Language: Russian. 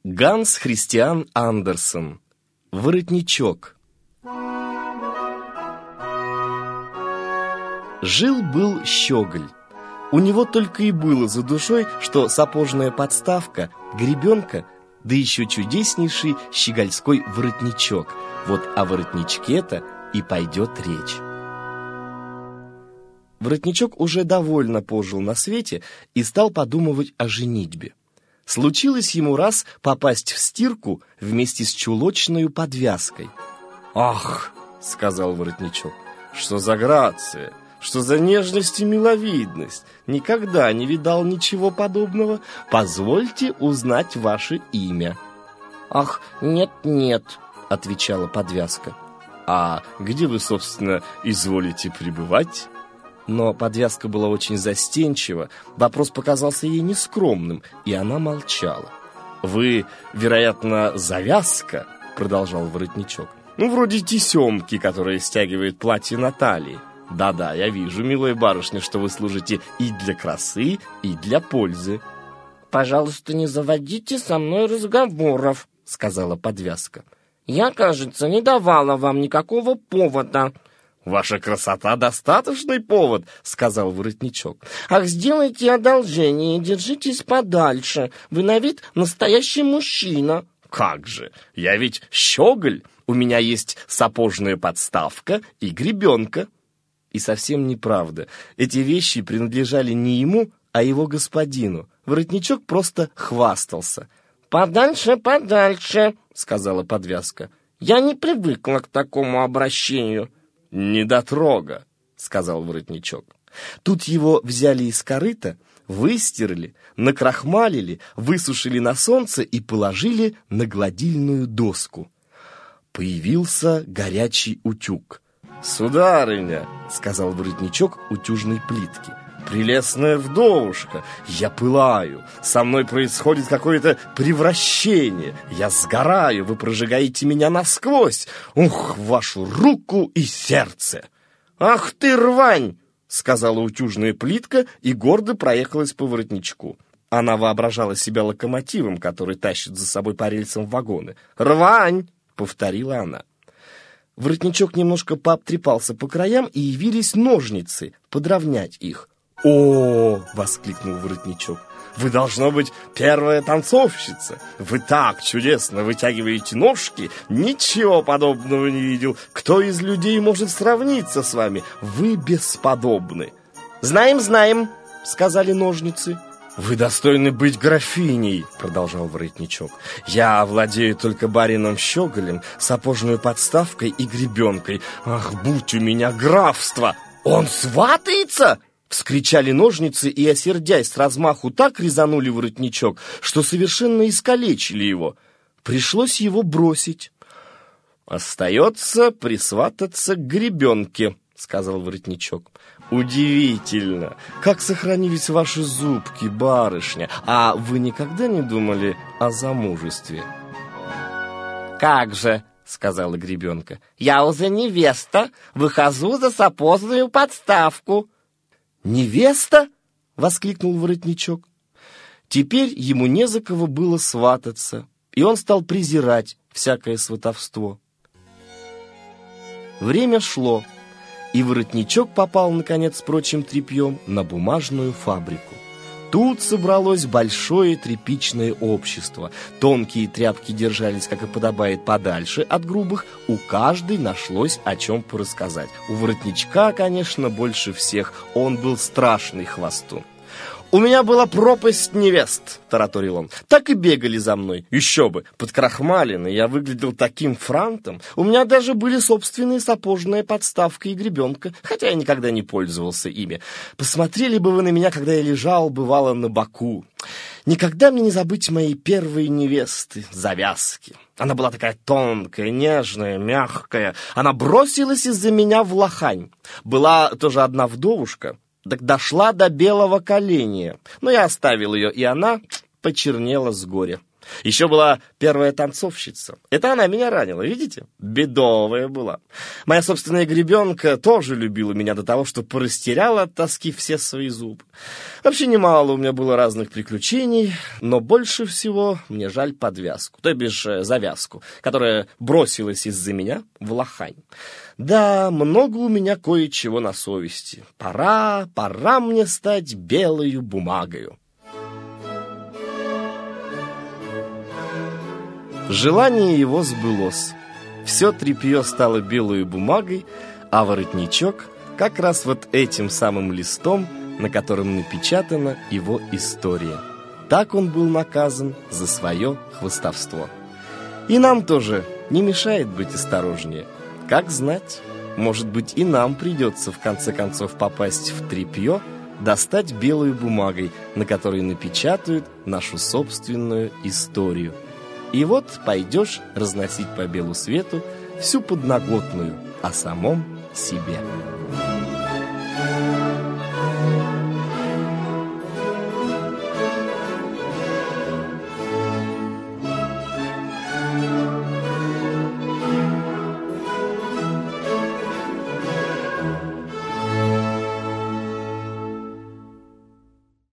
Ганс Христиан Андерсен. Воротничок. Жил-был щеголь. У него только и было за душой, что сапожная подставка, гребенка, да еще чудеснейший щегольской воротничок. Вот о воротничке-то и пойдет речь. Воротничок уже довольно пожил на свете и стал подумывать о женитьбе. Случилось ему раз попасть в стирку вместе с чулочною подвязкой. «Ах!» — сказал воротничок. «Что за грация! Что за нежность и миловидность! Никогда не видал ничего подобного. Позвольте узнать ваше имя». «Ах, нет-нет», — отвечала подвязка. «А где вы, собственно, изволите пребывать?» Но подвязка была очень застенчива, вопрос показался ей нескромным, и она молчала. «Вы, вероятно, завязка?» — продолжал воротничок. «Вроде тесемки, которая стягивает платье на талии. Да-да, я вижу, милая барышня, что вы служите и для красы, и для пользы». «Пожалуйста, не заводите со мной разговоров», — сказала подвязка. «Я, кажется, не давала вам никакого повода». «Ваша красота — достаточный повод», — сказал воротничок. «Ах, сделайте одолжение и держитесь подальше. Вы на вид настоящий мужчина». «Как же! Я ведь щеголь. У меня есть сапожная подставка и гребенка». И совсем неправда. Эти вещи принадлежали не ему, а его господину. Воротничок просто хвастался. «Подальше, подальше», — сказала подвязка. «Я не привыкла к такому обращению». «Недотрога», — сказал воротничок. Тут его взяли из корыта, выстирали, накрахмалили, высушили на солнце и положили на гладильную доску. Появился горячий утюг. «Сударыня», — сказал воротничок утюжной плитки, — «прелестная вдовушка, я пылаю, со мной происходит какое-то превращение, я сгораю, вы прожигаете меня насквозь, ух, вашу руку и сердце!» «Ах ты, рвань!» — сказала утюжная плитка и гордо проехалась по воротничку. Она воображала себя локомотивом, который тащит за собой по рельсам вагоны. «Рвань!» — повторила она. Воротничок немножко пообтрепался по краям, и явились ножницы подровнять их. «О!» — воскликнул воротничок. «Вы, должно быть, первая танцовщица! Вы так чудесно вытягиваете ножки! Ничего подобного не видел! Кто из людей может сравниться с вами? Вы бесподобны!» «Знаем, знаем!» — сказали ножницы. «Вы достойны быть графиней», — продолжал воротничок. «Я владею только барином щеголем, сапожной подставкой и гребенкой. Ах, будь у меня графство!» «Он сватается!» — вскричали ножницы и, осердясь с размаху, так резанули воротничок, что совершенно искалечили его. Пришлось его бросить. «Остается присвататься к гребенке», — сказал воротничок. «Удивительно, как сохранились ваши зубки, барышня. А вы никогда не думали о замужестве?» «Как же», — сказала гребенка, — «я уже невеста, выхожу за сапожную подставку». «Невеста?» — воскликнул воротничок. Теперь ему не за кого было свататься, и он стал презирать всякое сватовство. Время шло, и воротничок попал, наконец, с прочим тряпьем на бумажную фабрику. Тут собралось большое тряпичное общество. Тонкие тряпки держались, как и подобает, подальше от грубых. У каждой нашлось о чем порассказать. У воротничка, конечно, больше всех. Он был страшный хвостун. «У меня была пропасть невест», — тараторил он. «Так и бегали за мной. Еще бы, подкрахмаленный, я выглядел таким франтом. У меня даже были собственные сапожная подставка и гребенка, хотя я никогда не пользовался ими. Посмотрели бы вы на меня, когда я лежал, бывало, на боку. Никогда мне не забыть моей первой невесты, завязки. Она была такая тонкая, нежная, мягкая. Она бросилась из-за меня в лохань. Была тоже одна вдовушка, так дошла до белого коленя. Но я оставил ее, и она почернела с горя. Еще была первая танцовщица. Это она меня ранила, видите? Бедовая была. Моя собственная гребенка тоже любила меня до того, что порастеряла от тоски все свои зубы. Вообще немало у меня было разных приключений, но больше всего мне жаль подвязку, то бишь завязку, которая бросилась из-за меня в лохань. Да, много у меня кое-чего на совести. Пора мне стать белою бумагою. Желание его сбылось. Все тряпье стало белой бумагой, а воротничок как раз вот этим самым листом, на котором напечатана его история. Так он был наказан за свое хвастовство. И нам тоже не мешает быть осторожнее. Как знать, может быть, и нам придется в конце концов попасть в тряпье, достать белой бумагой, на которой напечатают нашу собственную историю. И вот пойдешь разносить по белу свету всю подноготную о самом себе.